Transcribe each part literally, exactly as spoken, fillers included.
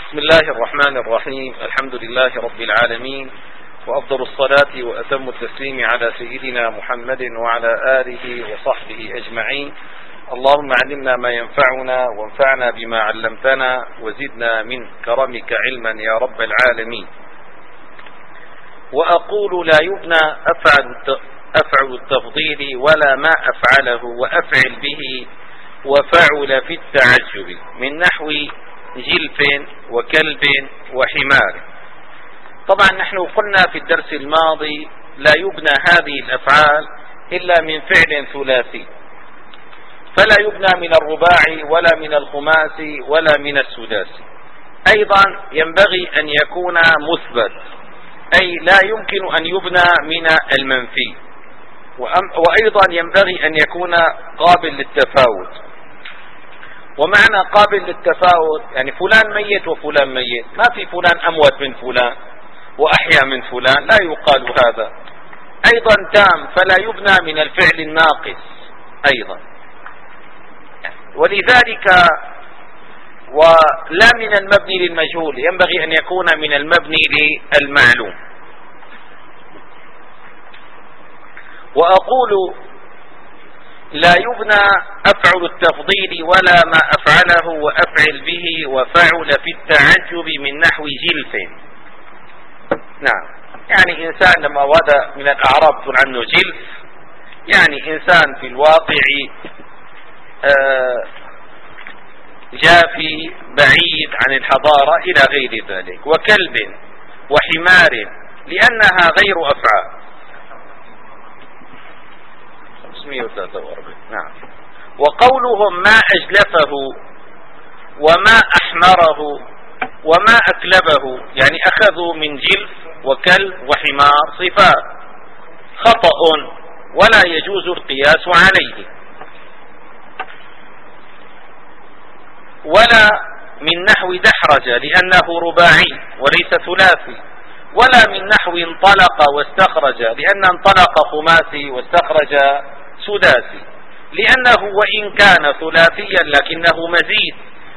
بسم الله الرحمن الرحيم. الحمد لله رب العالمين، وأفضل الصلاة وأتم التسليم على سيدنا محمد وعلى آله وصحبه أجمعين. اللهم علمنا ما ينفعنا وانفعنا بما علمتنا وزدنا من كرمك علما يا رب العالمين. وأقول لا يبنى أفعل أفعل التفضيل ولا ما أفعله وأفعل به وفعل في التعجب من نحو جلف وكلب وحمار. طبعا نحن قلنا في الدرس الماضي لا يبنى هذه الأفعال إلا من فعل ثلاثي، فلا يبنى من الرباعي ولا من الخماسي ولا من السداسي. أيضا ينبغي أن يكون مثبت، أي لا يمكن أن يبنى من المنفي، وأيضا ينبغي أن يكون قابل للتفاوت. ومعنى قابل للتفاوت يعني فلان ميت وفلان ميت، ما في فلان أموت من فلان وأحيا من فلان، لا يقال هذا. أيضا تام، فلا يبنى من الفعل الناقص أيضا. ولذلك ولا من المبني للمجهول، ينبغي أن يكون من المبني للمعلوم. وأقول لا يبنى أفعل التفضيل ولا ما أفعله وأفعل به وفعل في التعجب من نحو جلف. نعم، يعني إنسان لما ورد من الأعراب تقول عنه جلف، يعني إنسان في الواقع جافي بعيد عن الحضارة إلى غير ذلك. وكلب وحمار لأنها غير أفعال. خمسمائة وثلاثة وأربعين. نعم. وقولهم ما أجلفه وما أحمره وما أكلبه، يعني أخذوا من جلف وكلب وحمار صفات، خطأ ولا يجوز القياس عليه. ولا من نحو دحرج لأنه رباعي وليس ثلاثي. ولا من نحو انطلق واستخرج لأن انطلق خماسي واستخرج سداسي، لأنه وإن كان ثلاثيا لكنه مزيد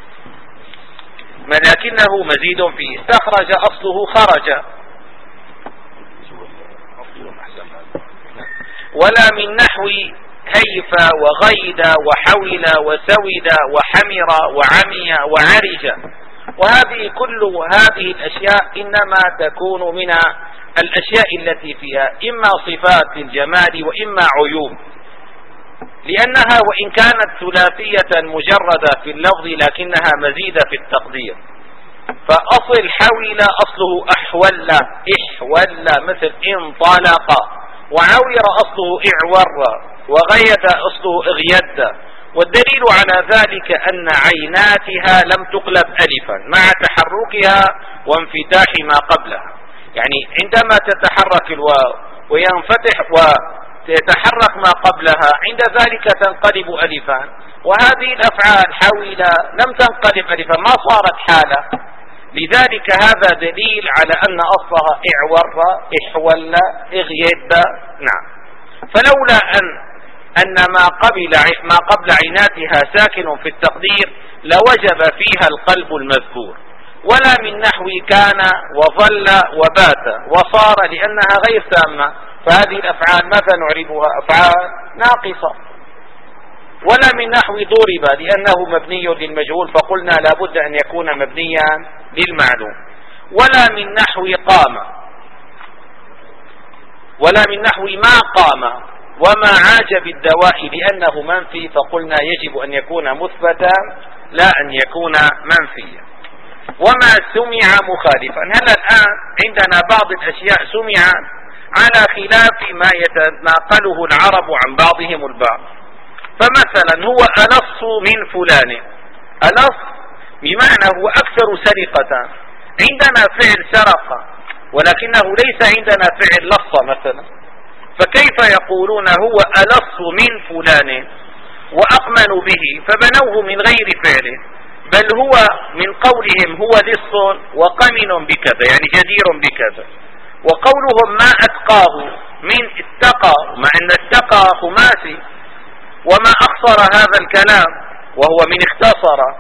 لكنه مزيد فيه. استخرج أصله خرج. ولا من نحو هيف وغيد وحول وسود وحمر وعمي وعرج. وهذه كل هذه الأشياء إنما تكون من الأشياء التي فيها إما صفات الجمال وإما عيوب، لأنها وإن كانت ثلاثية مجردة في اللفظ لكنها مزيدة في التقدير. فأصل حول أصله أحول إحول مثل انطلق، وعور أصله إعور، وغيد أصله اغيد. والدليل على ذلك أن عيناتها لم تقلب ألفا مع تحركها وانفتاح ما قبلها. يعني عندما تتحرك الواو وينفتح وتتحرك ما قبلها عند ذلك تنقلب ألفا. وهذه الأفعال حول لم تنقلب ألفا، ما صارت حالة. لذلك هذا دليل على أن أصلها إعور إحول اغيد. نعم. فلولا أن أن ما قبل ما قبل عيناتها ساكن في التقدير لوجب فيها القلب المذكور. ولا من نحو كان وظل وبات وصار لأنها غير تامة، فهذه الأفعال ماذا نعربها؟ أفعال ناقصة. ولا من نحو ضرب لأنه مبني للمجهول، فقلنا لا بد أن يكون مبنيا للمعلوم. ولا من نحو قام ولا من نحو ما قام وما عاج بالدواء لأنه منفي، فقلنا يجب أن يكون مثبتا لا أن يكون منفيا. وما سمع مخالفا. هل الآن عندنا بعض الأشياء سمع على خلاف ما يتناقله العرب عن بعضهم البعض. فمثلا هو ألص من فلان، ألص بمعنى هو أكثر سرقة. عندنا فعل سرق ولكنه ليس عندنا فعل لص مثلا، فكيف يقولون هو ألص من فلان وأقمن به، فبنوه من غير فعله، بل هو من قولهم هو لص وقمن بكذا، يعني جدير بكذا. وقولهم ما أتقاه من اتقى، مع أن اتقى خماسي. وما أخصر هذا الكلام وهو من اختصر.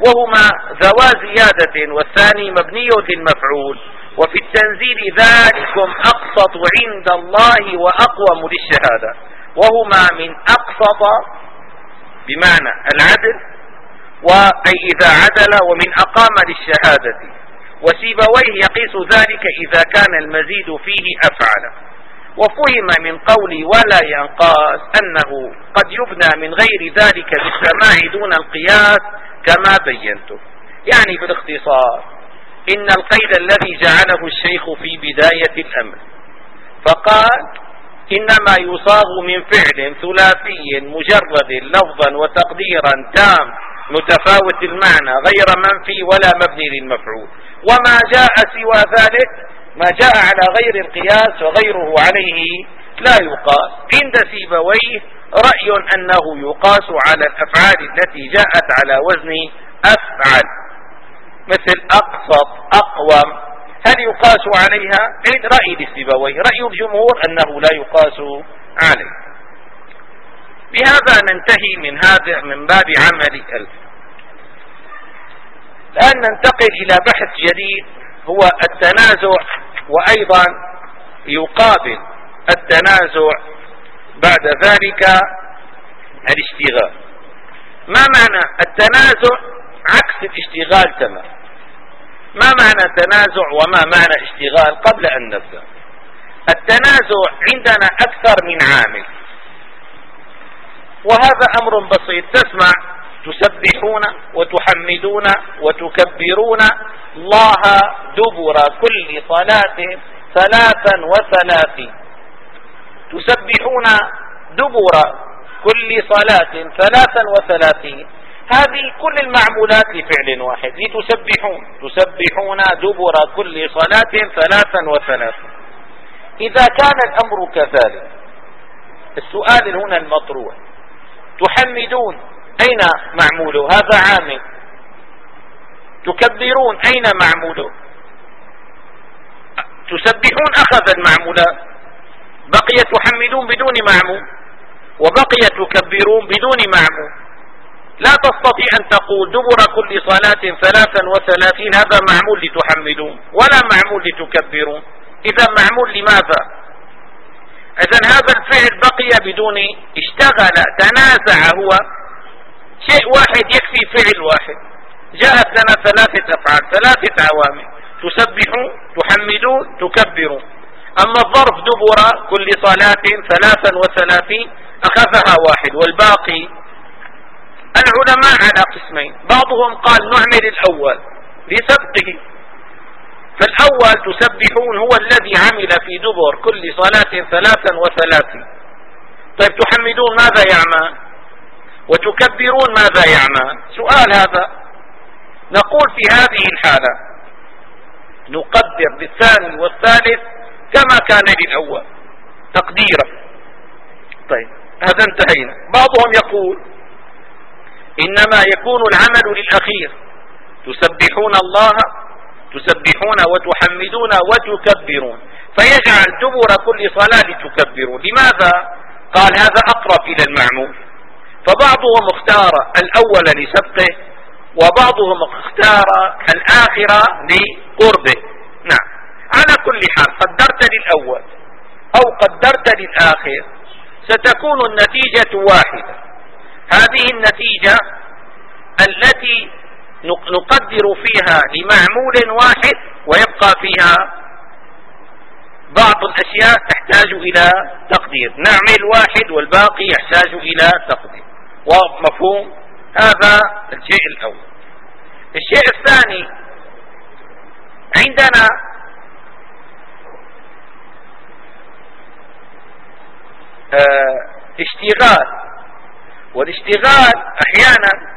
وهما ذوا زيادة والثاني مبني للمفعول. وفي التنزيل ذلكم أقسط عند الله وأقوم للشهادة، وهما من أقسط بمعنى العدل، وأي إذا عدل، ومن أقام للشهادة. وسيبويه يقيس ذلك إذا كان المزيد فيه أفعل. وفهم من قولي ولا ينقاس أنه قد يبنى من غير ذلك بالسماع دون القياس كما بينته. يعني بالاختصار إن القيد الذي جعله الشيخ في بداية الأمر فقال إنما يصاغ من فعل ثلاثي مجرد لفظا وتقديرا تام متفاوت المعنى غير منفي ولا مبني للمفعول، وما جاء سوى ذلك ما جاء على غير القياس وغيره عليه لا يقاس. عند سيبويه رأي أنه يقاس على الأفعال التي جاءت على وزن أفعل، مثل أقسط، أقوم، هل يقاس عليها؟ عند رأي لسيبويه. رأي الجمهور أنه لا يقاس عليه. بهذا ننتهي من هذا من باب عمل ألف. الآن ننتقل إلى بحث جديد هو التنازع، وأيضا يقابل التنازع بعد ذلك الاشتغال. ما معنى التنازع؟ عكس الاشتغال تمام. ما معنى تنازع وما معنى اشتغال؟ قبل أن نبدأ، التنازع عندنا أكثر من عامل، وهذا أمر بسيط. تسمع تسبحون وتحمدون وتكبرون الله دبر كل صلاة ثلاثا وثلاثين. تسبحون دبر كل صلاة ثلاثا وثلاثين، هذه كل المعمولات لفعل واحد، لتسبحون، تسبحون دبر كل صلاة ثلاثا وثلاثين. إذا كان الأمر كذلك السؤال هنا المطروح، تحمدون أين معموله؟ هذا عامل. تكبرون أين معموله؟ تسبحون أخذ المعمولات، بقي تحمدون بدون معمول، وبقي تكبرون بدون معمول. لا تستطيع أن تقول دبر كل صلاة ثلاثا وثلاثين هذا معمول لتحمدون ولا معمول لتكبرون. إذا معمول لماذا؟ إذن هذا الفعل بقي بدون، اشتغل، تنازع، هو شيء واحد يكفي فعل واحد. جاءت لنا ثلاثة أفعال، ثلاثة عوامل، تسبحون، تحمدون، تكبرون. أما الظرف دبر كل صلاة ثلاثا وثلاثين أخذها واحد، والباقي العلماء على قسمين. بعضهم قال نعمل الأول لسبقه، فالأول تسبحون هو الذي عمل في دبر كل صلاة ثلاثا وثلاثين. طيب تحمدون ماذا يعمل؟ وتكبرون ماذا يعمل؟ سؤال هذا. نقول في هذه الحالة نقدر بالثاني والثالث كما كان للأول تقديرا. طيب هذا انتهينا. بعضهم يقول إنما يكون العمل للأخير، تسبحون الله، تسبحون وتحمدون وتكبرون، فيجعل دبر كل صلاة تكبرون. لماذا؟ قال هذا أقرب إلى المعمول. فبعضهم اختار الأول لسبقه، وبعضهم اختار الآخرة لقربه. نعم، على كل حال قدرت للأول أو قدرت للآخر ستكون النتيجة واحدة. هذه النتيجة التي نقدر فيها لمعمول واحد ويبقى فيها بعض الأشياء تحتاج إلى تقدير، نعمل واحد والباقي يحتاج إلى تقدير. ومفهوم هذا الشيء الأول. الشيء الثاني، عندنا اه اشتغال، والاشتغال أحيانا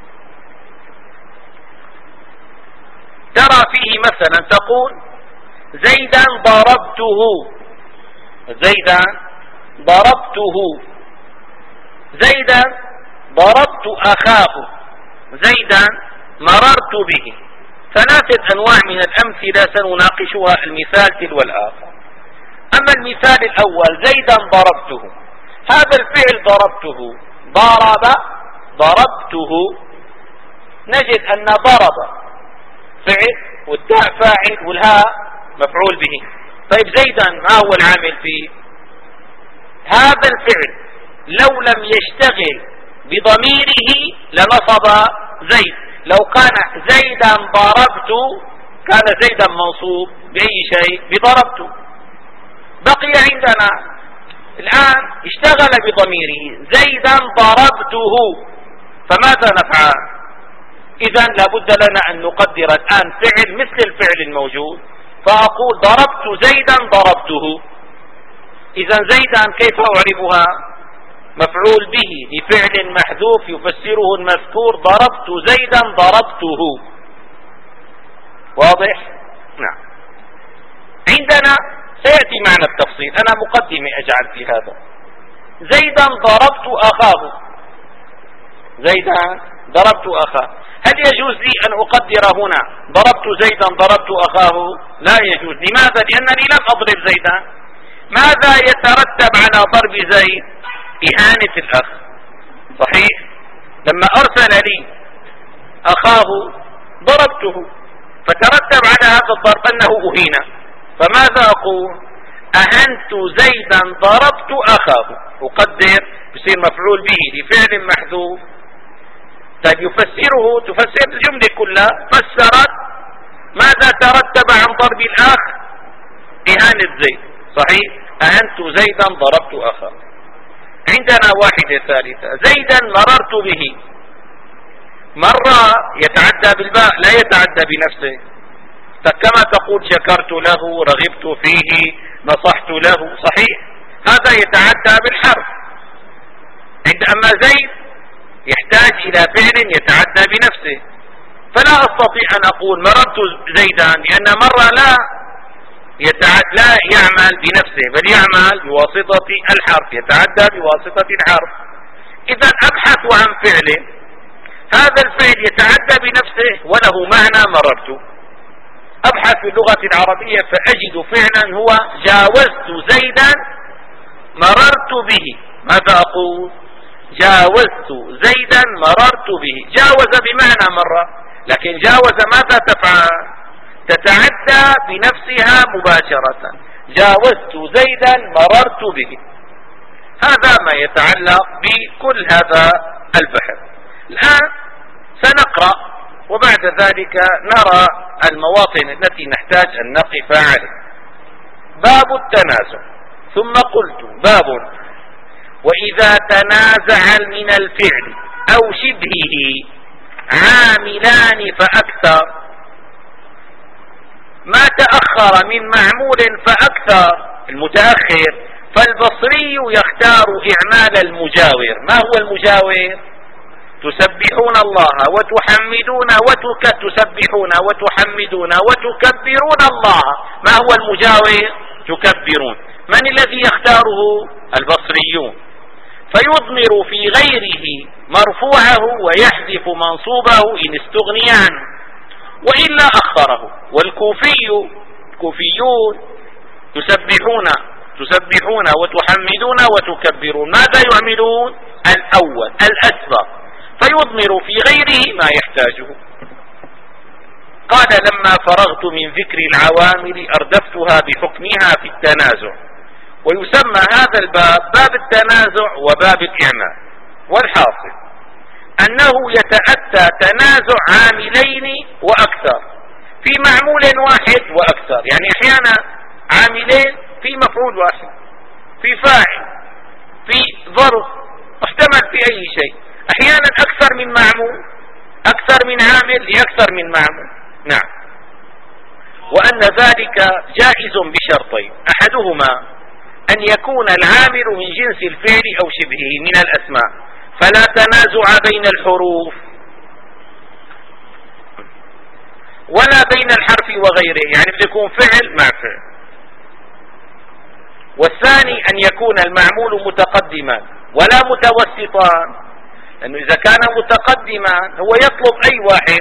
ترى فيه مثلا تقول زيدا ضربته، زيدا ضربته، زيدا ضربت أخاه، زيدا مررت به. ثلاثة أنواع من الأمثلة سنناقشها المثال تلو الآخر. أما المثال الأول زيدا ضربته، هذا الفعل ضربته، ضرب ضربته، نجد أن ضرب فعل والتاء فاعل والهاء مفعول به. طيب زيدا ما هو العامل فيه؟ هذا الفعل لو لم يشتغل بضميره لنصب زيد. لو كان زيدا ضربت كان زيدا منصوب بأي شيء؟ بضربت. بقي عندنا الآن اشتغل بضميره زيدا ضربته، فماذا نفعل؟ إذن لابد لنا أن نقدر الآن فعل مثل الفعل الموجود، فأقول ضربت زيدا ضربته. إذن زيدا كيف أعربها؟ مفعول به لفعل محذوف يفسره المذكور ضربت زيدا ضربته. واضح؟ نعم. عندنا سيأتي معنا التفصيل، أنا مقدمة أجعل في هذا. زيدا ضربت أخاه، زيدا ضربت أخاه، هل يجوز لي أن أقدر هنا ضربت زيدا ضربت أخاه؟ لا يجوز. لماذا؟ لأنني لم أضرب زيدا. ماذا يترتب على ضرب زيد؟ إهانة الأخ، صحيح؟ لما أرسل لي أخاه ضربته، فترتب على هذا الضرب أنه أهين. فماذا أقول؟ أهنت زيدا ضربت أخاه، أقدر يصير مفعول به لفعل محذوف. طيب يفسره، تفسر الجملة كلها، فسرت ماذا ترتب عن ضرب الأخ؟ إهانة زيد، صحيح؟ أهنت زيدا ضربت أخاه. عندنا واحدة ثالثة، زيدا مررت به. مرة يتعدى بالباء لا يتعدى بنفسه، كما تقول شكرت له، رغبت فيه، نصحت له، صحيح؟ هذا يتعدى بالحرف. عند أما زيد يحتاج إلى فعل يتعدى بنفسه، فلا أستطيع أن أقول مررت زيدا، لأن مرة لا يتعد لا يعمل بنفسه بل يعمل بواسطة الحرف، يتعدى بواسطة الحرف. إذا أبحث عن فعل هذا الفعل يتعدى بنفسه وله معنى مررت. أبحث في اللغة العربية فأجد فعلا هو جاوزت زيدا مررت به. ماذا أقول؟ جاوزت زيدا مررت به. جاوز بمعنى مرة، لكن جاوز ماذا تفعل؟ تتعدى بنفسها مباشرة. جاوزت زيدا مررت به. هذا ما يتعلق بكل هذا البحث. الآن سنقرأ وبعد ذلك نرى المواطن التي نحتاج أن نقف عليه. باب التنازع. ثم قلت باب وإذا تنازع من الفعل أو شبهه عاملان فأكثر، ما تأخر من معمول فأكثر المتأخر، فالبصري يختار إعمال المجاور. ما هو المجاور؟ تسبحون الله وتحمدون وتك تسبحون وتحمدون وتكبرون الله. ما هو المجاور؟ تكبرون. من الذي يختاره؟ البصريون. فيضمر في غيره مرفوعه ويحذف منصوبه إن استغني عنه، وإلا أخره. والكوفي كوفيون تسبحون تسبحون وتحمدون وتكبرون، ماذا يعملون؟ الأول الأسبق، فيضمر في غيره ما يحتاجه. قال لما فرغت من ذكر العوامل أردفتها بحكمها في التنازع. ويسمى هذا الباب باب التنازع وباب الإعمال. والحاصل أنه يتأتى تنازع عاملين وأكثر في معمول واحد وأكثر. يعني أحيانا عاملين في مفعول واحد، في فاعل، في ظرف، محتمل في أي شيء. أحيانا أكثر من معمول، أكثر من عامل لأكثر من معمول. نعم. وأن ذلك جائز بشرطين، أحدهما أن يكون العامل من جنس الفعل أو شبهه من الأسماء، فلا تنازع بين الحروف ولا بين الحرف وغيره، يعني بده يكون فعل مع فعل. والثاني أن يكون المعمول متقدما ولا متوسطا، لأنه إذا كان متقدما هو يطلب أي واحد،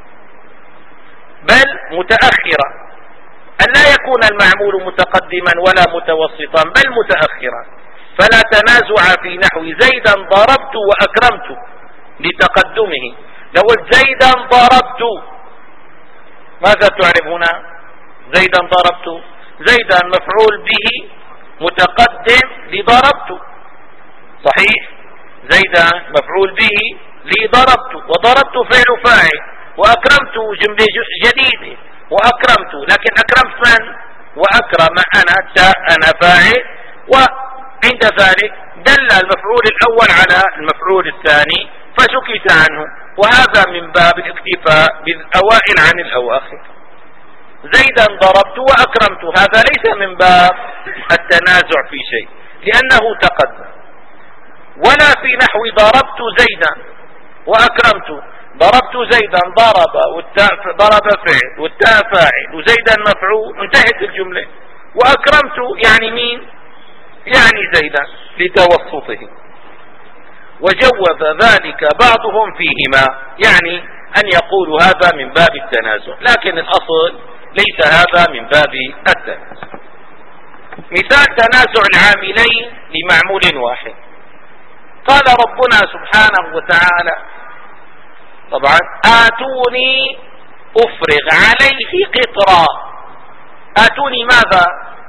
بل متأخرا. أن لا يكون المعمول متقدما ولا متوسطا بل متأخرا. فلا تنازع في نحو زيدا ضربت وأكرمت لتقدمه، لو قلت زيدا ضربت، ماذا تعرف هنا؟ زيدا ضربت، زيدا مفعول به متقدم لضربت، صحيح؟ زيدا مفعول به لضربت، وضربت فعل فاعل، وأكرمت جملة جديدة، وأكرمت، لكن أكرمت من؟ وأكرم أنا، تاء أنا فاعل، وعند ذلك دل المفعول الأول على المفعول الثاني فسكت عنه، وهذا من باب الاكتفاء بالأوائل عن الأواخر. زيدا ضربت وأكرمت، هذا ليس من باب التنازع في شيء لأنه تقدم. ولا في نحو ضربت زيدا وأكرمت، ضربت زيدا ضرب، والتاء ضرب فعل، والتاء فاعل، وزيدا مفعول، انتهت الجملة. وأكرمت يعني مين؟ يعني زيدا لتوسطه، وجوز ذلك بعضهم فيهما، يعني أن يقولوا هذا من باب التنازع، لكن الأصل ليس هذا من باب التنازع. مثال تنازع العاملين لمعمول واحد، قال ربنا سبحانه وتعالى طبعا آتوني أفرغ عليه قطرا. آتوني ماذا؟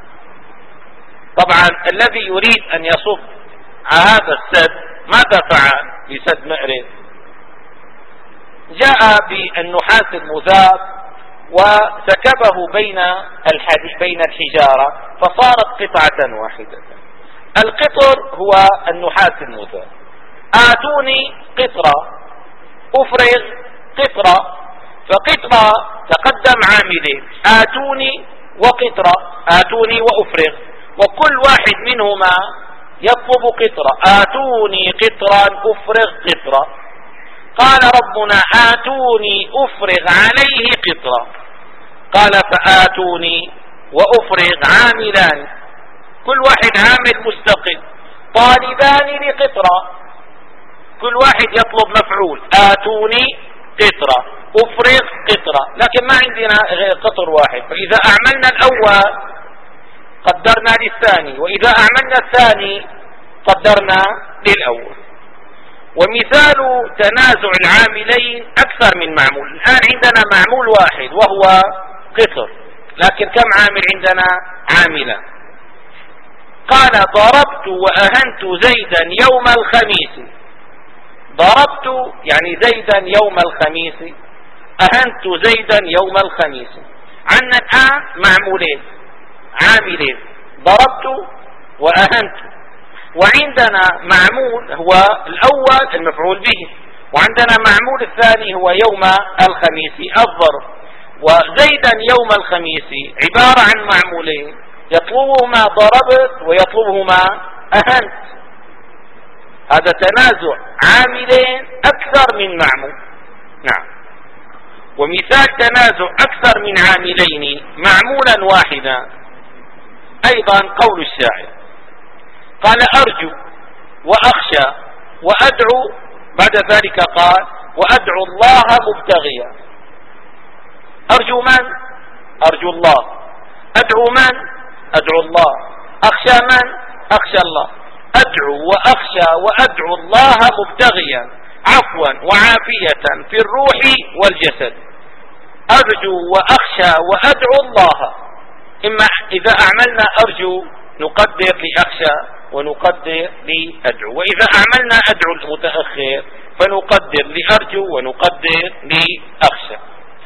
طبعا الذي يريد أن يصب هذا السد ماذا فعل بسد مأرب؟ جاء بالنحاس المذاب وسكبه بين الحديد بين الحجارة فصارت قطعة واحدة. القطر هو النحاس المذاب. آتوني قطرة، أفرغ قطرة، فقطرة تقدم عاملين، آتوني وقطرة، آتوني وأفرغ، وكل واحد منهما يطلب قطرة، آتوني قطرا أفرغ قطرة. قال ربنا آتوني أفرغ عليه قطرة، قال فآتوني وأفرغ عاملان، كل واحد عامل مستقل، طالبان لقطرة، كل واحد يطلب مفعول، آتوني قطرة أفرغ قطرة، لكن ما عندنا قطر واحد، فإذا أعملنا الأول قدرنا للثاني، وإذا أعملنا الثاني قدرنا للأول. ومثال تنازع العاملين أكثر من معمول. الآن عندنا معمول واحد وهو قطر، لكن كم عامل عندنا؟ عاملا. قال ضربت وأهنت زيدا يوم الخميس، ضربت يعني زيدا يوم الخميس، أهنت زيدا يوم الخميس. عندنا الآن معمولين عاملين، ضربت وأهنت، وعندنا معمول هو الأول المفعول به، وعندنا معمول الثاني هو يوم الخميس الظرف. وزيدا يوم الخميس عبارة عن معمولين يطلبهما ضربت ويطلبهما أهنت، هذا تنازع عاملين أكثر من معمول. نعم. ومثال تنازع أكثر من عاملين معمولا واحدا أيضا قول الشاعر، قال أرجو وأخشى وأدعو، بعد ذلك قال وأدعو الله مبتغيا. أرجو من؟ أرجو الله. أدعو من؟ أدعو الله. أخشى من؟ أخشى الله. أدعو وأخشى وأدعو الله مبتغيا عفوا وعافية في الروح والجسد. أرجو وأخشى وأدعو الله، إما إذا أعملنا أرجو نقدر لأخشى ونقدر لأدعو، وإذا أعملنا أدعو المتأخر فنقدر لأرجو ونقدر لأخشى.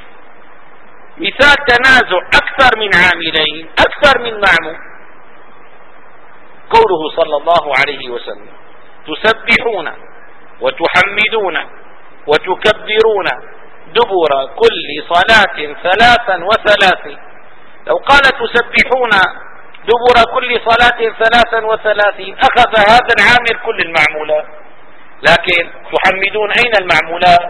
مثال تنازع أكثر من عاملين أكثر من معمول، قوله صلى الله عليه وسلم تسبحون وتحمدون وتكبرون دبر كل صلاة ثلاثا وثلاثين. لو قال تسبحون دبر كل صلاة ثلاثا وثلاثين أخذ هذا العامل كل المعمولات، لكن تحمدون أين المعمولات؟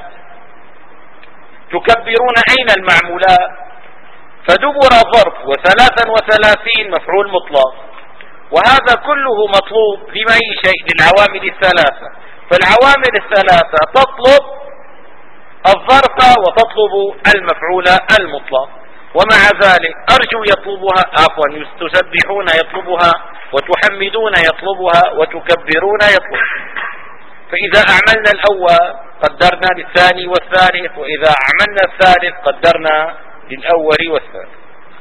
تكبرون أين المعمولات؟ فدبر ظرف وثلاثا وثلاثين مفعول مطلق، وهذا كله مطلوب لأي شيء للعوامل الثلاثة، فالعوامل الثلاثة تطلب الظرف وتطلب المفعول المطلق. ومع ذلك أرجو يطلبها، عفوا تسبحون يطلبها، وتحمدون يطلبها، وتكبرون يطلبها. فإذا أعملنا الأول قدرنا للثاني والثالث، وإذا عملنا الثالث قدرنا للأول والثالث.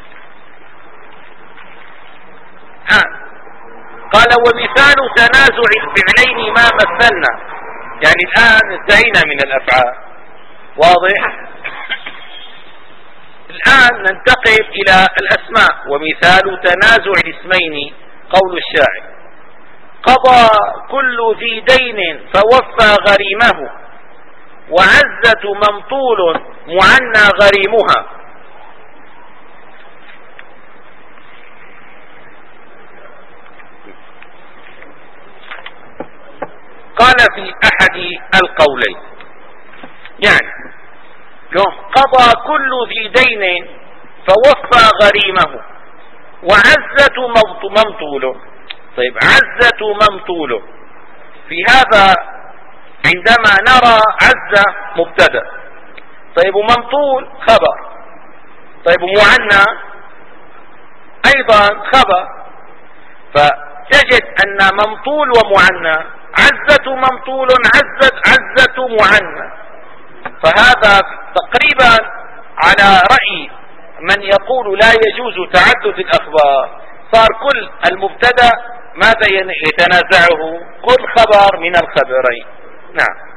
آه. قال ومثال تنازع الفعلين ما مثلنا، يعني الآن انتهينا من الأفعال، واضح؟ الآن ننتقل إلى الأسماء. ومثال تنازع الاسمين قول الشاعر: قضى كل ذي دين فوفى غريمه، وعزة ممطول معنى غريمها. قال في أحد القولين، يعني قضى كل ذي دين فوفى غريمه، وعزة ممطول. طيب عزة ممطول، في هذا عندما نرى عزة مبتدأ، طيب وممطول خبر، طيب ومعنى أيضا خبر، فتجد أن ممطول ومعنى، عزة ممطول عزة عزة معنى. فهذا تقريبا على رأي من يقول لا يجوز تعدد الأخبار، صار كل المبتدأ ماذا يتنازعه؟ كل خبر من الخبرين. نعم.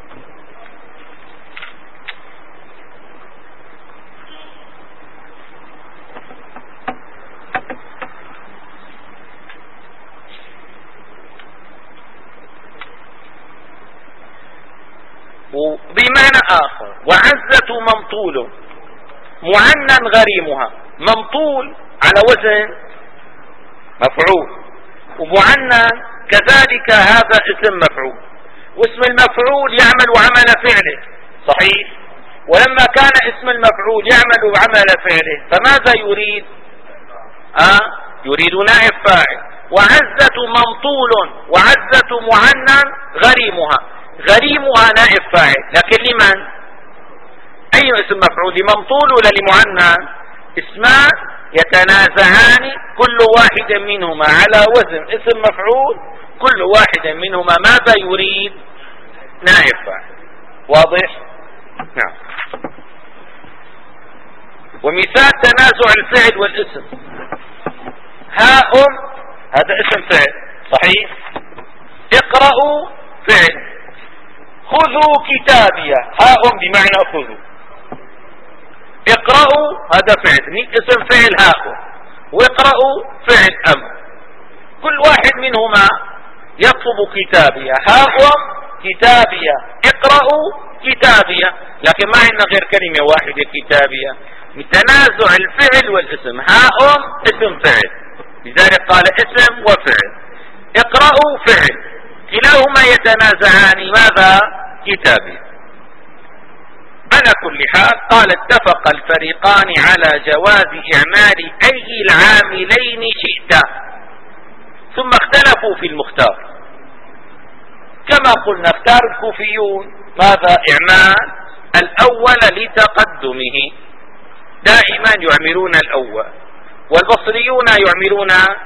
وبمعنى آخر: وعزة ممطول معنى غريمها. ممطول على وزن مفعول، ومعنى كذلك هذا اسم مفعول، واسم المفعول يعمل عمل فعله، صحيح؟ ولما كان اسم المفعول يعمل عمل فعله فماذا يريد؟ آه يريد نائب فاعل. وعزة ممطول وعزة معنى غريمها، غريمها نائب فاعل، لكن لمن؟ أي اسم مفعول؟ لممطول ولا لمعنى؟ اسمان يتنازعان كل واحد منهما على وزن اسم مفعول، كل واحد منهما ماذا يريد؟ نائب فاعل. واضح؟ نعم. ومثال تنازع الفعل والاسم: هاء هذا اسم فعل، صحيح؟ اقرأوا فعل، خذوا كتابي، هاء بمعنى خذوا، اقرأوا هذا فعل اسم فعل هاء، واقرأوا فعل أمر، كل واحد منهما يطلب كتابية، هاء كتابية، اقرأوا كتابية، لكن ما عندنا غير كلمة واحدة كتابية. من تنازع الفعل والاسم، هاء اسم فعل، لذلك قال اسم وفعل، اقرأوا فعل، كلاهما يتنازعان ماذا؟ كتابية. على كل حال قال: اتفق الفريقان على جواز إعمال أي العاملين شئتا، ثم اختلفوا في المختار. كما قلنا اختار الكوفيون ماذا؟ إعمال الأول لتقدمه، دائما يعملون الأول، والبصريون يعملون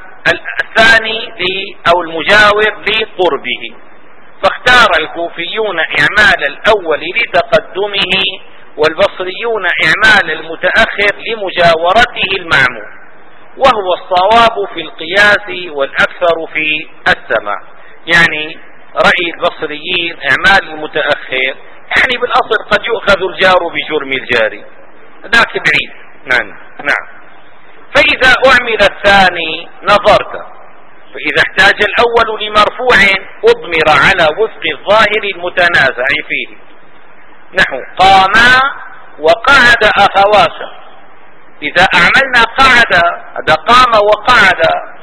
الثاني أو المجاور لقربه. فاختار الكوفيون إعمال الأول لتقدمه، والبصريون إعمال المتأخر لمجاورته المعمول، وهو الصواب في القياس والأكثر في السماع. يعني رأي البصريين إعمال المتأخر، يعني بالأصل قد يؤخذ الجار بجرم الجاري، ذاك بعيد. نعم نعم. فإذا أعمل الثاني نظرت، فإذا احتاج الأول لمرفوع أضمر على وفق الظاهر المتنازع فيه، نحو قاما وقعد أخواك. إذا أعملنا قعد، هذا قام وقعد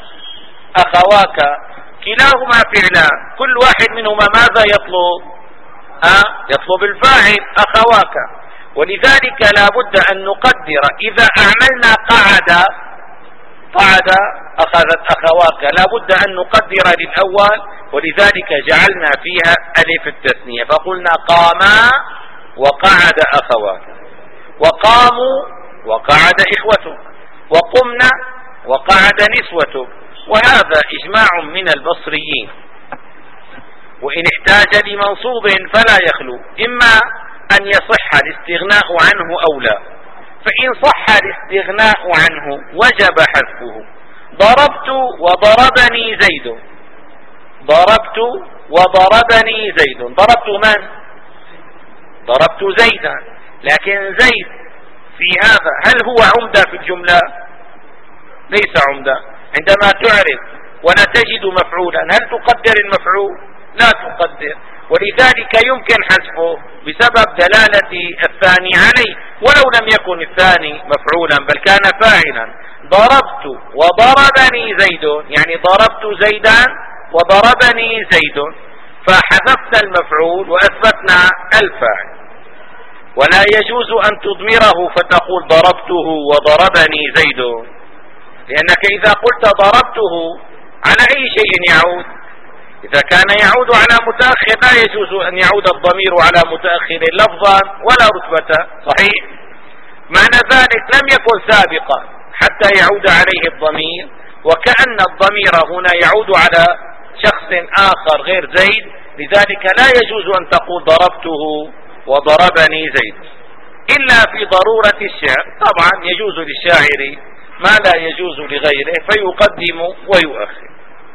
أخواك، كلاهما فعلان، كل واحد منهما ماذا يطلب؟ أه؟ يطلب الفاعل أخواك، ولذلك لا بد أن نقدر إذا أعملنا قعد، قعد أخذت أخواك، لا بد أن نقدر للأول، ولذلك جعلنا فيها ألف التثنية، فقلنا قاما وقعد أخواك، وقاموا وقعد إخوته، وقمنا وقعد نسوته. وهذا إجماع من البصريين. وإن احتاج لمنصوب فلا يخلو إما أن يصح الاستغناء عنه أو لا. فإن صح الاستغناء عنه وجب حذفه. ضربت وضربني زيد، ضربت وضربني زيد، ضربت من؟ ضربت زيدا، لكن زيد في هذا هل هو عمدة في الجملة؟ ليس عمدة. عندما تعرف ولا تجد مفعولا هل تقدر المفعول؟ لا تقدر، ولذلك يمكن حذفه بسبب دلالة الثاني عليه ولو لم يكن الثاني مفعولا بل كان فاعلا. ضربت وضربني زيد يعني ضربت زيدا وضربني زيد، فحذفنا المفعول وأثبتنا الفاعل. ولا يجوز أن تضمره فتقول ضربته وضربني زيد، لأنك إذا قلت ضربته على أي شيء يعود؟ إذا كان يعود على متأخر لا يجوز أن يعود الضمير على متأخر لفظا ولا رتبة، صحيح؟ معنى ذلك لم يكن سابقا حتى يعود عليه الضمير، وكأن الضمير هنا يعود على شخص آخر غير زيد، لذلك لا يجوز أن تقول ضربته وضربني زيد إلا في ضرورة الشعر. طبعا يجوز للشاعر ما لا يجوز لغيره فيقدم ويؤخر.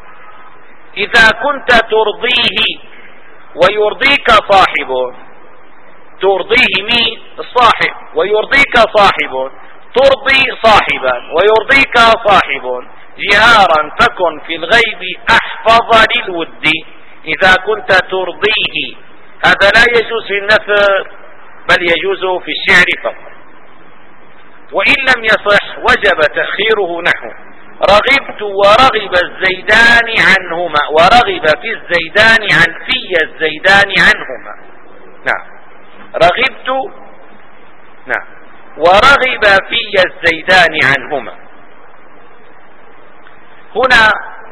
إذا كنت ترضيه ويرضيك صاحبه، ترضيه مين؟ الصاحب، ويرضيك صاحب، ترضي صاحبا ويرضيك صاحب، جهارا فكن في الغيب أحفظ للود. إذا كنت ترضيه هذا لا يجوز في النثر بل يجوز في الشعر فقط. وإن لم يصح وجب تأخيره نحو رغبت ورغب الزيدان عنهما، ورغب في الزيدان عن في الزيدان عنهما. نعم، رغبت نعم ورغب في الزيدان عنهما. هنا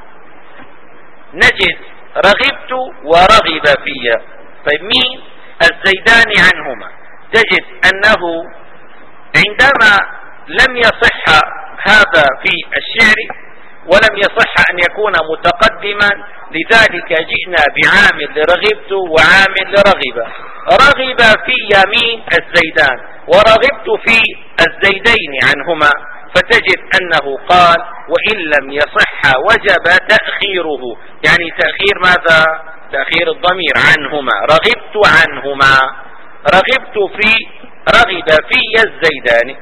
نجد رغبت ورغب في، طيب مين؟ الزيدان عنهما. تجد أنه عندما لم يصح هذا في الشعر ولم يصح أن يكون متقدما، لذلك جئنا بعامل لرغبت وعامل لرغب. رغب في يمين الزيدان ورغبت في الزيدين عنهما، فتجد أنه قال وإن لم يصح وجب تأخيره، يعني تأخير ماذا؟ تأخير الضمير عنهما، رغبت عنهما، رغبت في، رغب في الزيدان.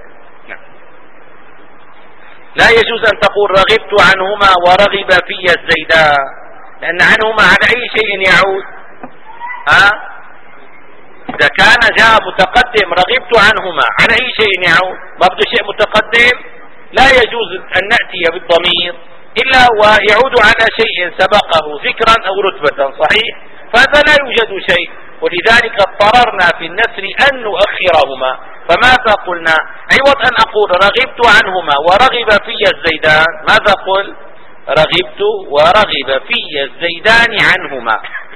لا يجوز أن تقول رغبت عنهما ورغب في الزيدان، لأن عنهما على أي شيء يعود؟ ها؟ إذا كان جاء متقدم رغبت عنهما على أي شيء يعود؟ برضو شيء متقدم لا يجوز أن نأتي بالضمير إلا ويعود على شيء سبقه ذكرا أو رتبة، صحيح؟ فهذا لا يوجد شيء، ولذلك اضطررنا في النثر أن نؤخرهما. فماذا قلنا؟ عوض أن أقول رغبت عنهما ورغب في الزيدان، ماذا قل؟ رغبت ورغب في الزيدان عنهما.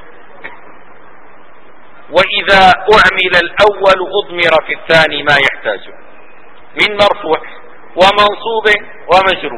وإذا أعمل الأول أضمر في الثاني ما يحتاج من مرفوع ومنصوب ومجرور.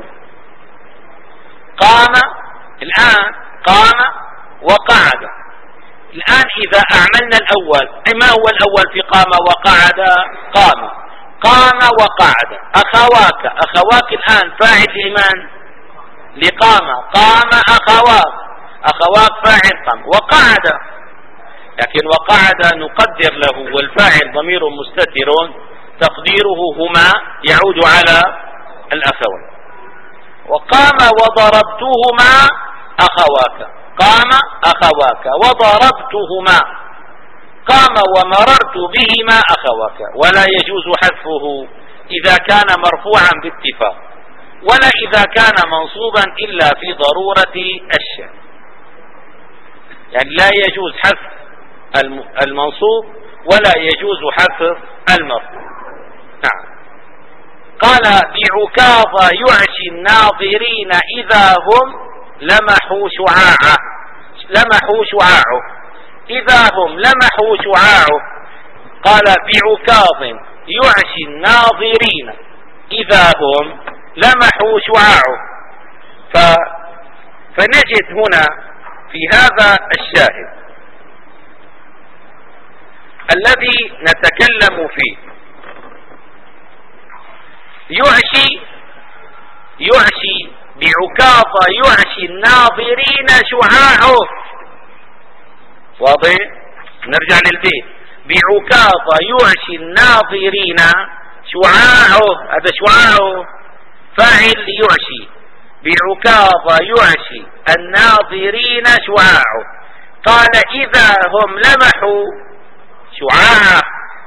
قام، الآن قام وقعد. الآن إذا أعملنا الأول، ما هو الأول في قام وقعد؟ قام، قام وقعد. أخواك، أخواك الآن فاعل لمن؟ لقام، قام أخواك، أخواك فاعل قام. وقعد، لكن وقعد نقدر له والفاعل ضمير مستتر تقديره هما يعود على الأخوين. وقام وضربتهما أخواك، قام أخواك وضربتهما، قام ومررت بهما أخواك. ولا يجوز حذفه إذا كان مرفوعا باتفاق، ولا إذا كان منصوبا إلا في ضرورة الشأن. يعني لا يجوز حذف المنصوب ولا يجوز حذف المرفوع. نعم. قال بعكاظ يعشي الناظرين إذا هم لمحوا شعاعه، لمحوا شعاعه، إذا هم لمحوا شعاعه. قال بعكاظ يعشي الناظرين إذا هم لمحوا شعاعه. ف... فنجد هنا في هذا الشاهد الذي نتكلم فيه. يعشي يعشي بعكاظ يعشي الناظرين شعاعه. واضح؟ نرجع للبيت. بعكاظ يعشي الناظرين شعاعه، هذا شعاعه فاعل يعشي. بعكاظ يعشي الناظرين شعاعه. قال إذا هم لمحوا شعاعه.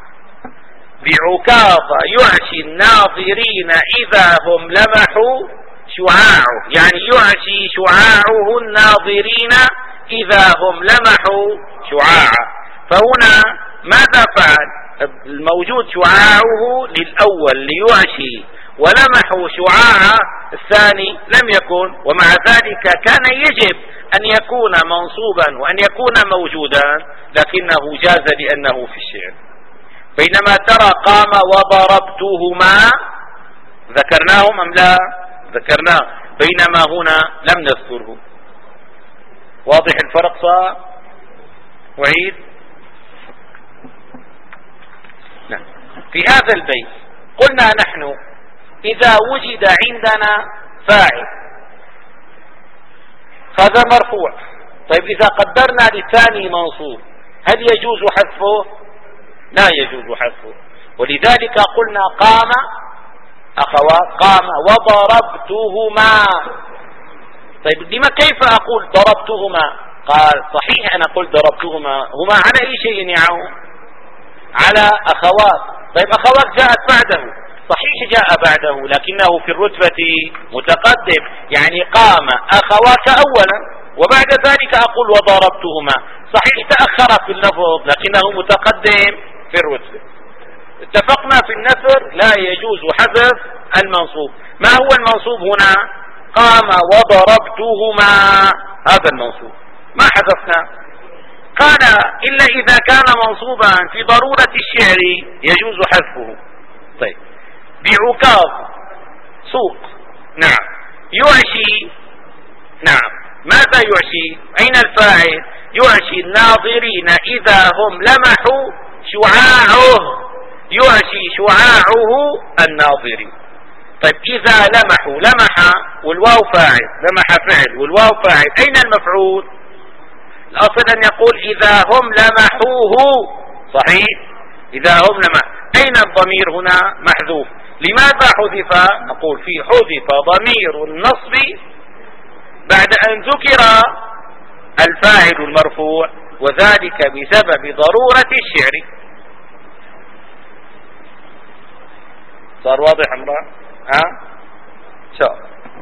بعكاظ يعشي الناظرين إذا هم لمحوا شعاعه، يعني يعشي شعاعه الناظرين إذا هم لمحوا شعاعه. فهنا ماذا فعل؟ الموجود شعاعه للأول ليعشي، ولمحوا شعاع الثاني لم يكن، ومع ذلك كان يجب أن يكون منصوبا وأن يكون موجودا، لكنه جاز لأنه في الشعر. بينما ترى قام وضربتهما ذكرناهم أم لا؟ ذكرناه، بينما هنا لم نذكره. واضح الفرق صار؟ وعيد. نعم. في هذا البيت قلنا نحن إذا وجد عندنا فاعل هذا مرفوع، طيب إذا قدرنا للثاني منصوب هل يجوز حذفه؟ لا يجوز حذفه. ولذلك قلنا قام أخوات قام وضربتهما. طيب لما كيف أقول ضربتهما؟ قال صحيح أنا قلت ضربتهما، هما على أي شيء يعون؟ على أخوات. طيب أخوات جاءت بعده، صحيح جاء بعده لكنه في الرتبة متقدم، يعني قام أخوات أولا وبعد ذلك أقول وضربتهما، صحيح تأخر في اللفظ لكنه متقدم في الرتبة. اتفقنا في النثر لا يجوز حذف المنصوب. ما هو المنصوب هنا؟ قام وضربتهما، هذا المنصوب ما حذفنا. قال إلا إذا كان منصوبا في ضرورة الشعر يجوز حذفه. طيب بعكاظ سوق، نعم. يعشي، نعم. ماذا يعشي؟ أين الفاعل؟ يعشي الناظرين إذا هم لمحوا شعاعه، يعشي شعاعه الناظرين. طيب إذا لمحوا، لمح والواو فاعل، لمح فعل والواو فاعل، أين المفعول؟ الأصل أن يقول إذا هم لمحوه، صحيح؟ إذا هم لمح، أين الضمير هنا؟ محذوف. لماذا حذف؟ نقول فيه حذف ضمير النصب بعد أن ذكر الفاعل المرفوع، وذلك بسبب ضرورة الشعر. صار واضح امرأ؟ ها؟ شاء.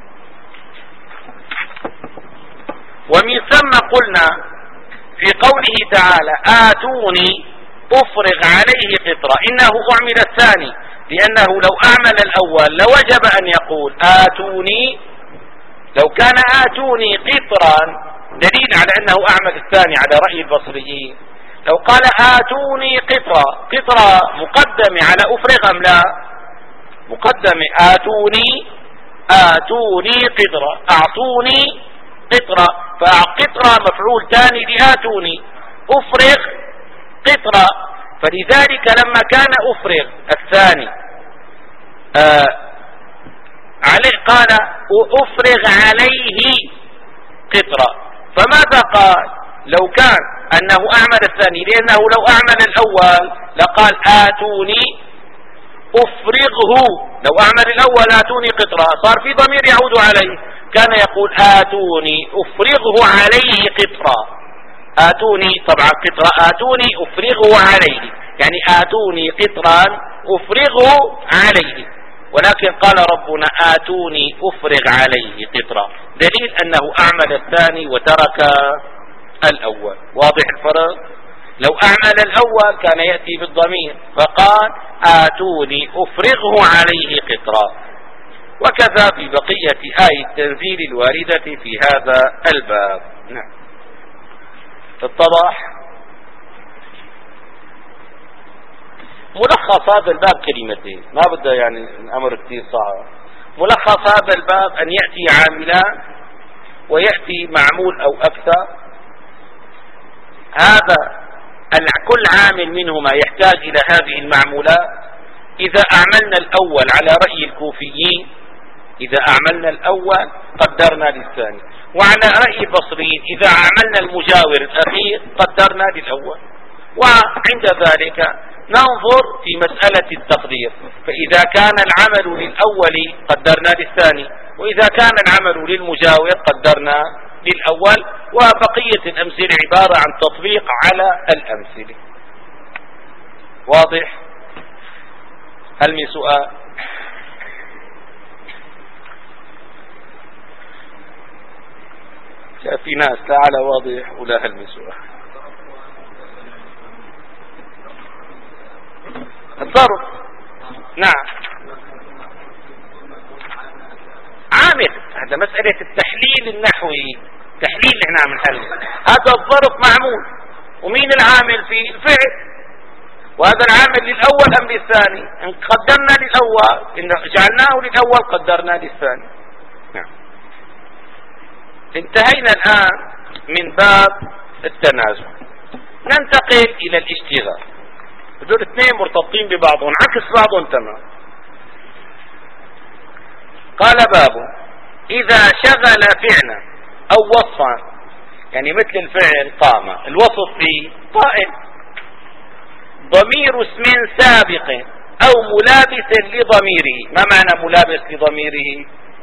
ومن ثم قلنا في قوله تعالى آتوني أفرغ عليه قطرة، إنه أعمل الثاني لأنه لو أعمل الأول لوجب أن يقول آتوني. لو كان آتوني قطرا دليل على أنه أعمل الثاني على رأي البصريين. لو قال آتوني قطرة، قطرة مقدم على أفرغ أم لا؟ مقدم. آتوني آتوني قطرة، أعطوني قطرة، فقطرة مفعول ثاني لآتوني، أفرغ قطرة. فلذلك لما كان أفرغ الثاني آه عليه قال أفرغ عليه قطرة. فماذا قال؟ لو كان أنه أعمل الثاني، لأنه لو أعمل الأول لقال آتوني أفرغه. لو أعمل الأول آتوني قطرة صار في ضمير يعود عليه، كان يقول آتوني أفرغه عليه قطرة. آتوني طبعا قطرة، آتوني أفرغه عليه، يعني آتوني قطرا أفرغه عليه. ولكن قال ربنا آتوني أفرغ عليه قطرة، دليل أنه أعمل الثاني وترك الأول. واضح الفرق؟ لو أعمل الأول كان يأتي بالضمير فقال آتوني أفرغه عليه قطرة. وكذا في بقية آية التنزيل الواردة في هذا الباب. نعم. اتضح؟ ملخص هذا الباب كلمتين، ما بدأ يعني الأمر كثير صعب. ملخص هذا الباب أن يأتي عاملان ويأتي معمول أو أكثر. هذا كل عامل منهما يحتاج إلى هذه المعمولات. إذا أعملنا الأول على رأي الكوفيين، إذا أعملنا الأول قدرنا للثاني، وعلى رأي البصريين إذا عملنا المجاور الأخير قدرنا للأول. وعند ذلك ننظر في مسألة التقدير، فإذا كان العمل للأول قدرنا للثاني، وإذا كان العمل للمجاور قدرنا للأول. وبقية الأمثلة عبارة عن تطبيق على الأمثلة. واضح؟ هل من سؤال؟ في ناس لا على واضح ولا هل من سؤال. الظرف نعم عامل، هذا مسألة التحليل النحوي، تحليل اللي احنا عم نحلل، هذا الظرف معمول، ومين العامل فيه؟ الفعل، وهذا العامل للأول أم للثاني؟ إن قدرنا للأول، إن جعلناه للأول قدرنا للثاني. نعم. انتهينا الآن من باب التنازع، ننتقل إلى الاشتغال. دول اثنين مرتبطين ببعضهم، عكس بعضهم تمام. قال باب إذا شغل فعلا أو وصفا، يعني مثل الفعل قام، الوصف فيه قائم، ضمير اسم سابق أو ملابس لضميره. ما معنى ملابس لضميره؟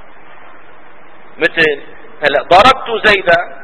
مثل هلا ضربت زيدا،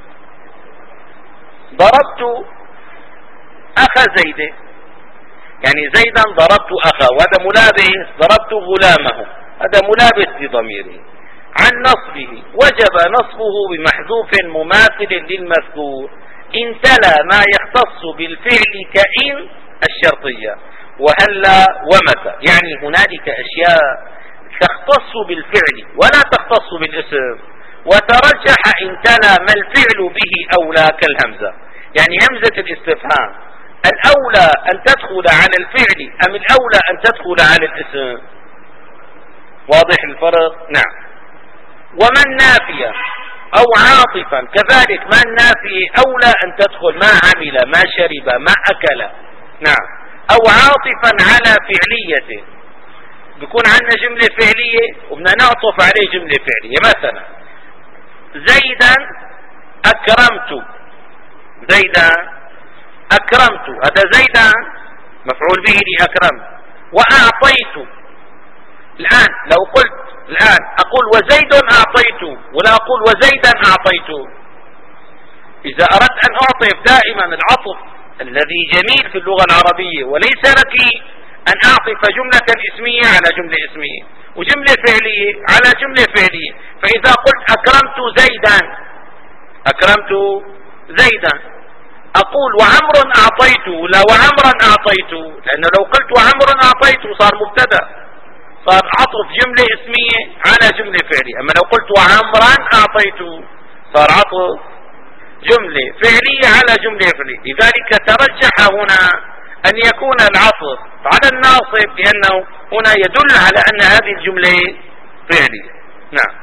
ضربت أخا زيد، يعني زيدا ضربت أخا، وهذا ملابس، ضربت غلامه، هذا ملابس لضميره. عن نصبه وجب نصبه بمحذوف مماثل للمذكور إن تلا ما يختص بالفعل كإن الشرطية وهلا ومتى. يعني هنالك أشياء تختص بالفعل ولا تختص بالاسم، وترجح إن تلا ما الفعل به أولى كالهمزة. يعني همزة الاستفهام الأولى أن تدخل على الفعل أم الأولى أن تدخل على الاسم؟ واضح الفرق؟ نعم. وما النافية أو عاطفا كذلك، ما النافية أولى أن تدخل ما عمل ما شرب ما أكل. نعم. أو عاطفا على فعلية، بيكون عندنا جملة فعلية وبدنا نعطف عليه جملة فعلية. مثلا زيدا أكرمت، زيدا أكرمت، هذا زيدا مفعول به لأكرمت. وأعطيت، الآن لو قلت الآن أقول وزيد أعطيت ولا أقول وزيدا أعطيت. إذا أردت أن أعطف دائما العطف الذي جميل في اللغة العربية، وليس لك أن أعطف جملة اسمية على جملة اسمية وجملة فعلية على جملة فعلية. فإذا قلت أكرمت زيدا، أكرمت زيدا، أقول وعمر أعطيت ولا وعمرا أعطيت، لأنه لو قلت وعمر أعطيت صار مبتدأ، صار عطف جملة اسمية على جملة فعلية. أما لو قلت وعمرا أعطيت صار عطف جملة فعلية على جملة فعلية. لذلك ترجح هنا أن يكون العطف على الناصب، لأنه هنا يدل على أن هذه الجملة فعلية. نعم.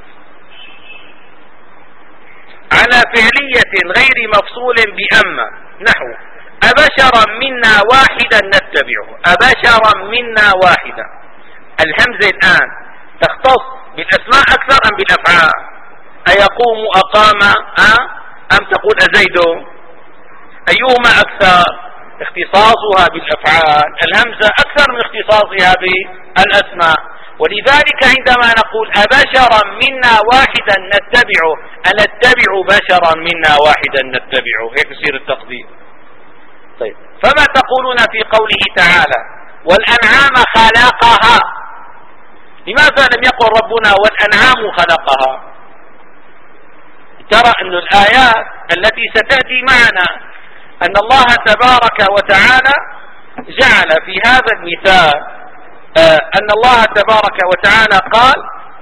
على فعلية غير مفصول بأما، نحو أبشرا منا واحدا نتبعه، أبشرا منا واحدا. الهمزة الآن تختص بالأسماء أكثر أم بالأفعال؟ أيقوم أقام أم تقول أزيد؟ أيهما أكثر؟ اختصاصها بالأفعال الهمزة أكثر من اختصاصها بالأسماء. ولذلك عندما نقول أبشرا منا واحدا نتبعه، أنتبع بشرا منا واحدا نتبعه، هيك يصير التقدير. طيب، فما تقولون في قوله تعالى والأنعام خلقها؟ لماذا لم يقل ربنا والأنعام خلقها؟ ترى أن الآيات التي ستأتي معنا أن الله تبارك وتعالى جعل في هذا المثال آه أن الله تبارك وتعالى قال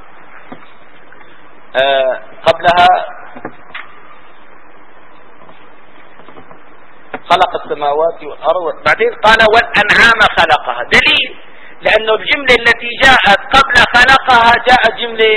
آه قبلها خلق السماوات والأرض، بعدين قال والأنعام خلقها. دليل لأنه الجملة التي جاءت قبل خلقها جاءت جملة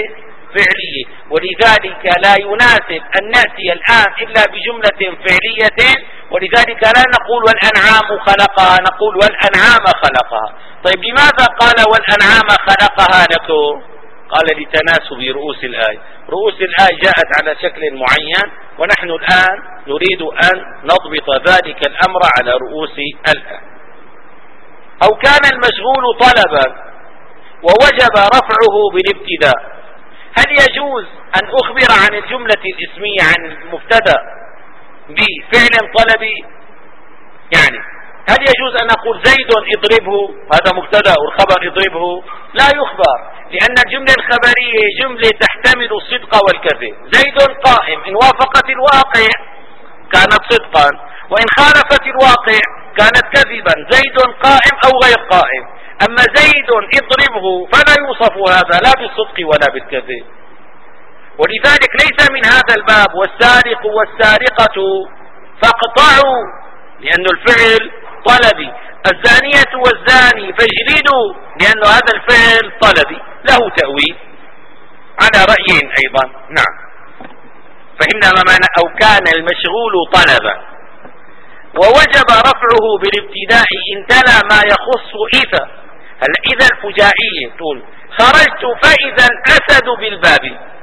فعلية، ولذلك لا يناسب أن نأتي الآن إلا بجملة فعلية ولذلك لا نقول والأنعام خلقها، نقول والأنعام خلقها. طيب لماذا قال والأنعام خلقها لكم؟ قال لتناسب رؤوس الآية. رؤوس الآية جاءت على شكل معين، ونحن الآن نريد أن نضبط ذلك الأمر على رؤوس الآية. أو كان المشغول طلبا ووجب رفعه بالابتداء. هل يجوز أن أخبر عن الجملة الاسمية عن المبتدأ بفعل طلبي؟ يعني هل يجوز أن أقول زيد اضربه، هذا مبتدأ والخبر اضربه؟ لا يخبر، لأن الجملة الخبرية جملة تحتمل الصدق والكذب. زيد قائم، إن وافقت الواقع كانت صدقا، وإن خالفت الواقع كانت كذبا. زيد قائم أو غير قائم. أما زيد اضربه فلا يوصف هذا لا بالصدق ولا بالكذب. ولذلك ليس من هذا الباب والسارق والسارقة فاقطعوا، لأن الفعل طلبي. الزانية والزاني فاجلدوا، لأن هذا الفعل طلبي له تأويل على رأيين أيضا. نعم، فهمنا ما معنى أو كان المشغول طلبا ووجب رفعه بالابتداء إن تلا ما يخص إذا. هلا إذا الفجائية تقول خرجت فإذا الأسد بالباب،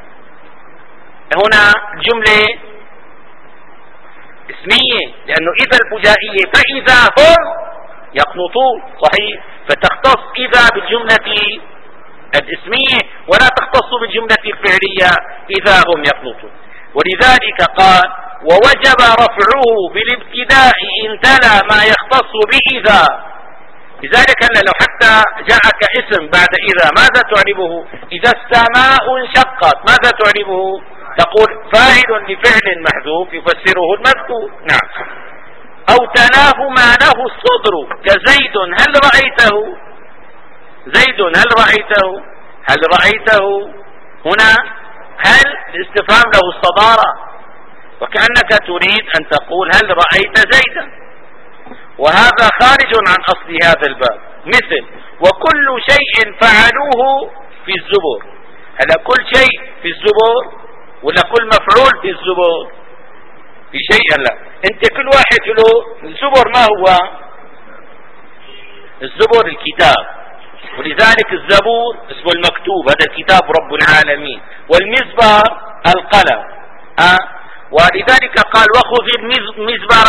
هنا جملة اسمية، لأنه إذا الفجائية فإذا هم يقنطون، صحيح، فتختص إذا بالجملة الاسمية ولا تختص بالجملة الفعلية إذا هم يقنطون. ولذلك قال ووجب رفعه بالابتداء إن تلا ما يختص بإذا. لذلك أن لو حتى جاءك اسم بعد إذا ماذا تعربه؟ إذا السماء انشقت ماذا تعربه؟ تقول فاعل لفعل محذوف يفسره المذكور. نعم. أو تلاه ما له الصدر كزيد هل رأيته؟ زيد هل رأيته؟ هل رأيته هنا هل الاستفهام له الصدارة، وكأنك تريد أن تقول هل رأيت زيدا، وهذا خارج عن أصل هذا الباب. مثل وكل شيء فعلوه في الزبور. هل كل شيء في الزبور ولا كل مفعول في الزبور؟ في شيء لا، انت كل واحد له الزبور. ما هو الزبور؟ الكتاب، ولذلك الزبور اسمه المكتوب، هذا الكتاب رب العالمين. والمزبر القلم. أه؟ ولذلك قال وخذ المزبر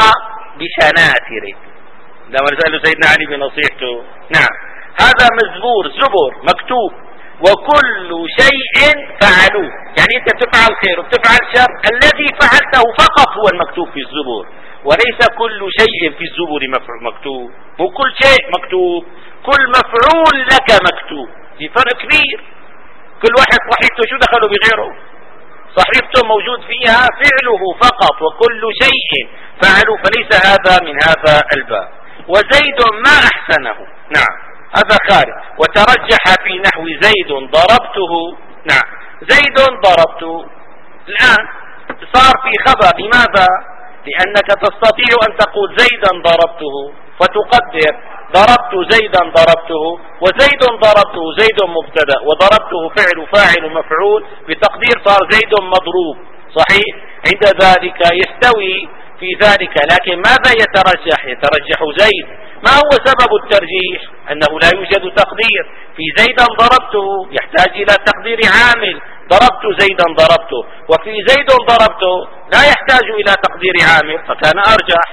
بشناتره لما سألوا سيدنا علي بنصيحته. نعم، هذا مزبور زبور مكتوب. وكل شيء فعلوه، يعني انت بتفعل خير وبتفعل شر، الذي فعلته فقط هو المكتوب في الزبور، وليس كل شيء في الزبور مكتوب. وكل شيء مكتوب، كل مفعول لك مكتوب. في فرق كبير. كل واحد صحيفته شو دخلوا بغيره؟ صحيفته موجود فيها فعله فقط، وكل شيء فعلوا، فليس هذا من هذا الباب. وزيد ما أحسنه. نعم، هذا خارج. وترجح في نحو زيد ضربته. نعم، زيد ضربته الآن صار في خبر. لماذا؟ لأنك تستطيع أن تقول زيدا ضربته فتقدر ضربت زيدا ضربته، وزيد ضربته زيد مبتدأ، وضربته فعل فاعل مفعول، بتقدير صار زيد مضروب. صحيح؟ عند ذلك يستوي في ذلك. لكن ماذا يترجح؟ يترجح زيد. ما هو سبب الترجيح؟ أنه لا يوجد تقدير. في زيدا ضربته يحتاج إلى تقدير عامل، ضربت زيدا ضربته. وفي زيد ضربته لا يحتاج إلى تقدير عامل، فكان أرجح.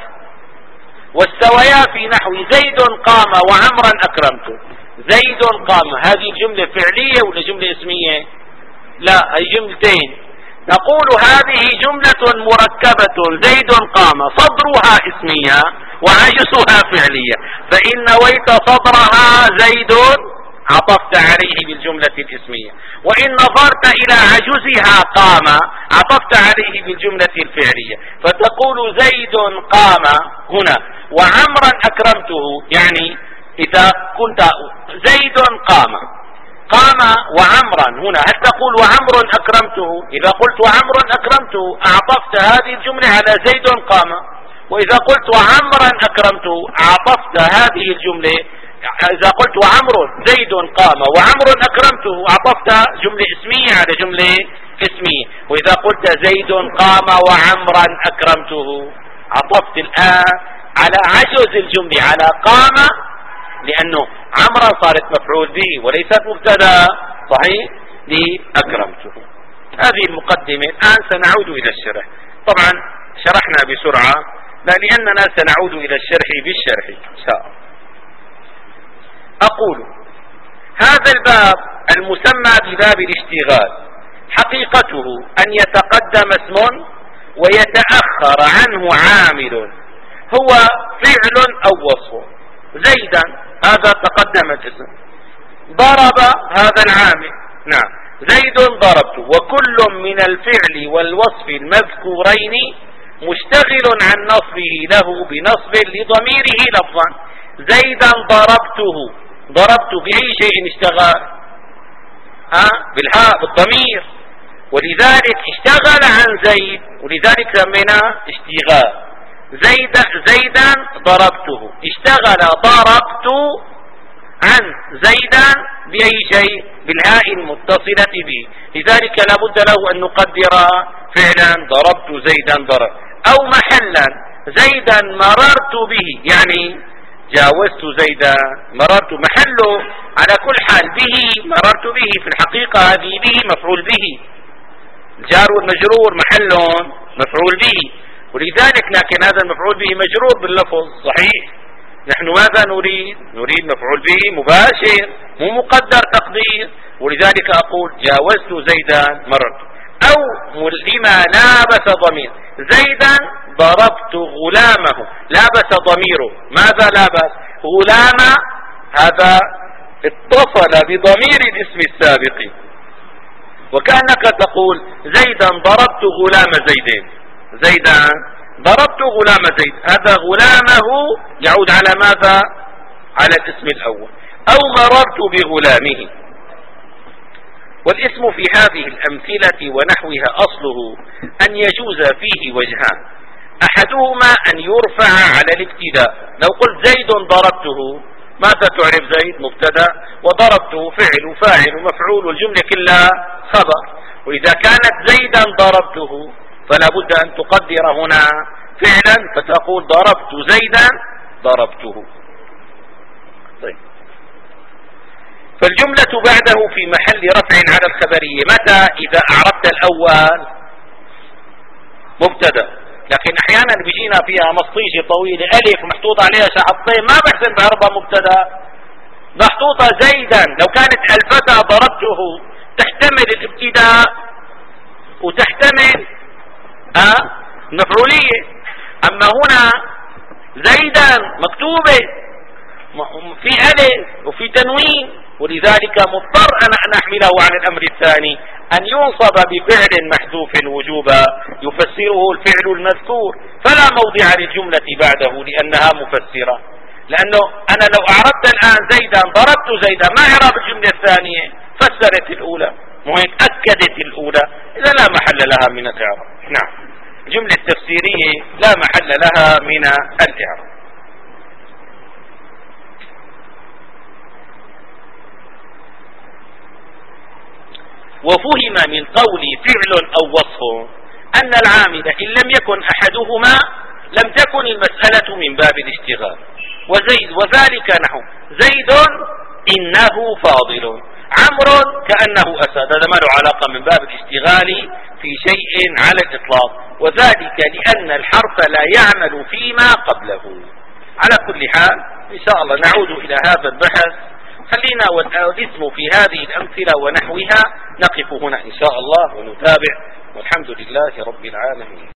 واستويا في نحو زيد قام وعمرا أكرمته. زيد قام هذه جملة فعلية ولا جملة اسمية؟ لا، هي جملتين. نقول هذه جملة مركبة زيد قام، صدرها اسمية وعجزها فعلية، فإن نويت صدرها زيد عطفت عليه بالجملة الاسمية، وإن نظرت إلى عجزها قام عطفت عليه بالجملة الفعلية، فتقول زيد قام هنا وعمرا أكرمته. يعني إذا كنت زيد قام قام وعمرا هنا، هل تقول وعمر أكرمته؟ إذا قلت وعمر أكرمته أعطفت هذه الجملة على زيد قام، وإذا قلت وعمرا أكرمته أعطفت هذه الجملة. إذا قلت وعمر زيد قام وعمر أكرمته أعطفت جملة اسمية على جملة اسمية. وإذا قلت زيد قام وعمرا أكرمته عطفت الآن على عجز الجملة على قام، لأنه عمرا صارت مفعول به وليست مبتدا، صحيح، لأكرمته. هذه المقدمة. الآن سنعود إلى الشرح. طبعا شرحنا بسرعة لا لأننا سنعود إلى الشرح بالشرح إن شاء الله. أقول هذا الباب المسمى بباب الاشتغال حقيقته أن يتقدم اسم ويتأخر عنه عامل هو فعل أو وصف. زيدا هذا تقدم الاسم، ضرب هذا العامل، نعم زيد ضربت، وكل من الفعل والوصف المذكورين مشتغل عن نصبه له بنصب لضميره لفظا. زيدا ضربته، ضربت بأي شيء اشتغل؟ ها بالهاء بالضمير، ولذلك اشتغل عن زيد، ولذلك سميناه اشتغال. زيد زيدا ضربته، اشتغل ضربت عن زيدا بأي شيء؟ بالهاء المتصلة به، لذلك لابد له أن نقدر فعلا ضربت زيدا ضرب، أو محلا زيدا مررت به، يعني جاوزت زيدا مررت، محله على كل حال به مررت به، في الحقيقة هذه به مفعول به، الجار والمجرور محلهم مفعول به، ولذلك لكن هذا المفعول به مجرور باللفظ، صحيح. نحن ماذا نريد؟ نريد مفعول به مباشر مو مقدر تقدير، ولذلك أقول جاوزت زيدا مررت. أو لما لابس ضمير، زيدا ضربت غلامه، لابس ضميره، ماذا لابس؟ غلام، هذا اتصل بضمير الاسم السابق، وكأنك تقول زيدا ضربت غلام زيدين، زيدا ضربت غلام زيد، هذا غلامه يعود على ماذا؟ على الاسم الأول. أو مررت بغلامه. والاسم في هذه الأمثلة ونحوها أصله أن يجوز فيه وجهان، أحدهما أن يرفع على الابتداء، لو قلت زيد ضربته ماذا تعرف؟ زيد مبتدا، وضربته فعل وفاعل ومفعول والجملة كلها خبر. وإذا كانت زيدا ضربته فلا بد أن تقدر هنا فعلا، فتقول ضربت زيدا ضربته. طيب، فالجملة بعده في محل رفع على الخبرية متى؟ إذا أعربت الأول مبتدا، لكن أحيانا بيجينا فيها مصطيجة طويلة ألف محطوط عليها شعطين، ما بحسن بعربها مبتدا، محطوطة زيدا. لو كانت الفتى ضربته تحتمل الابتداء وتحتمل أه مفعولية، أما هنا زيدا مكتوبة في ألف وفي تنوين، ولذلك مضطر أن نحمله على الأمر الثاني أن ينصب بفعل محذوف وجوبا يفسره الفعل المذكور، فلا موضع للجملة بعده لأنها مفسرة. لأنه أنا لو أعربت الآن زيدا ضربت زيدا، ما إعراب الجملة الثانية؟ فسرت الأولى، وهيك أكدت الأولى، إذا لا محل لها من الإعراب. نعم، الجملة التفسيرية لا محل لها من الإعراب. وفهم من قول فعل أو وصف أن العامل إن لم يكن أحدهما لم تكن المسألة من باب الاشتغال. وزيد وذلك نحو زيد إنه فاضل، عمرو كأنه أسد، هذا ما له علاقة من باب الاشتغال في شيء على الإطلاق، وذلك لأن الحرف لا يعمل فيما قبله. على كل حال إن شاء الله نعود إلى هذا البحث، خلينا والاسم في هذه الأمثلة ونحوها نقف هنا إن شاء الله ونتابع، والحمد لله رب العالمين.